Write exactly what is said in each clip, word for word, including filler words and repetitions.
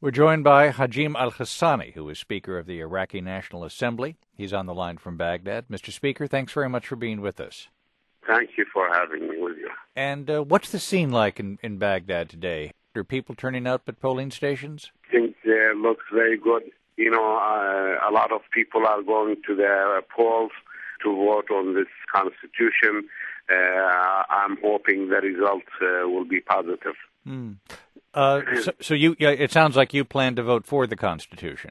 We're joined by Hajim al-Hassani, who is Speaker of the Iraqi National Assembly. He's on the line from Baghdad. Mister Speaker, thanks very much for being with us. Thank you for having me with you. And uh, what's the scene like in, in Baghdad today? Are people turning out at polling stations? Things uh, look very good. You know, uh, a lot of people are going to their polls to vote on this constitution. Uh, I'm hoping the results uh, will be positive. Mm. Uh, so, so you, it sounds like you plan to vote for the Constitution.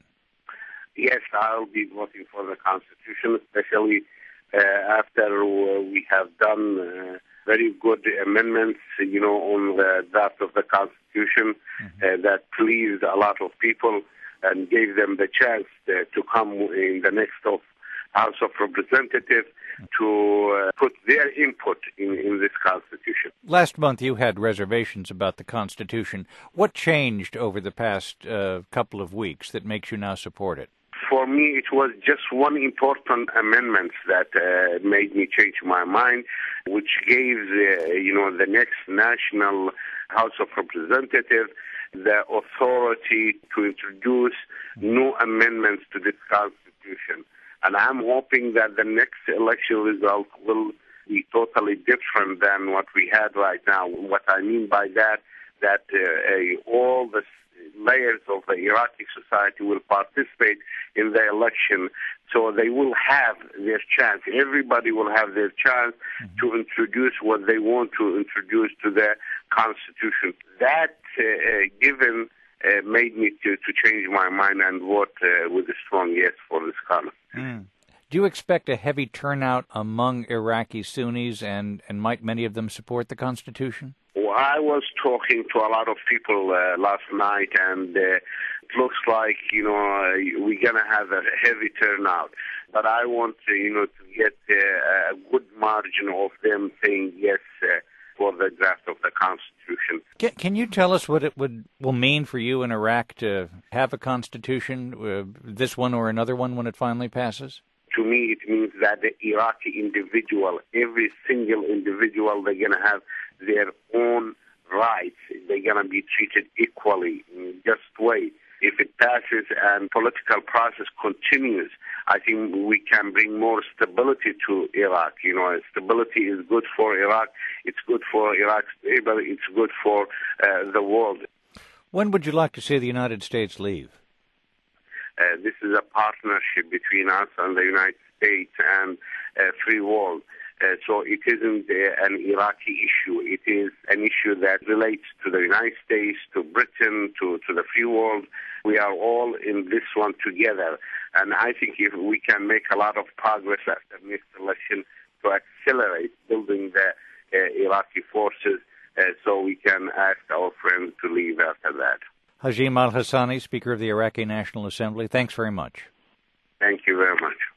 Yes, I'll be voting for the Constitution, especially uh, after we have done uh, very good amendments, you know, on the draft of the Constitution mm-hmm. uh, that pleased a lot of people and gave them the chance uh, to come in the next of House of Representatives to uh, put their input in, in this Constitution. Last month you had reservations about the Constitution. What changed over the past uh, couple of weeks that makes you now support it? For me, it was just one important amendment that uh, made me change my mind, which gave, uh, you know, the next National House of Representatives the authority to introduce new amendments to this Constitution. And I'm hoping that the next election result will be totally different than what we had right now. What I mean by that, that uh, all the layers of the Iraqi society will participate in the election, so they will have their chance. Everybody will have their chance mm-hmm. to introduce what they want to introduce to the Constitution. That uh, given uh, made me to, to change my mind and vote uh, with a strong yes for this Constitution. Mm. Do you expect a heavy turnout among Iraqi Sunnis, and, and might many of them support the Constitution? Well, I was talking to a lot of people uh, last night, and uh, it looks like, you know, uh, we're going to have a heavy turnout. But I want, uh, you know, to get uh, a good margin of them saying yes uh, for the draft of the Constitution. Can, can you tell us what it would will mean for you in Iraq to have a Constitution, uh, this one or another one, when it finally passes? To me, it means that the Iraqi individual, every single individual, they're going to have their own rights. They're going to be treated equally in just way. If it passes and political process continues, I think we can bring more stability to Iraq. You know, stability is good for Iraq. It's good for Iraq's people. It's good for uh, the world. When would you like to see the United States leave? Uh, this is a partnership between us and the United States and uh, free world. Uh, so it isn't uh, an Iraqi issue. It is an issue that relates to the United States, to Britain, to, to the free world. We are all in this one together. And I think if we can make a lot of progress after the next election to accelerate building the uh, Iraqi forces uh, so we can ask our friends to leave after that. Hajim al-Hassani, Speaker of the Iraqi National Assembly, thanks very much. Thank you very much.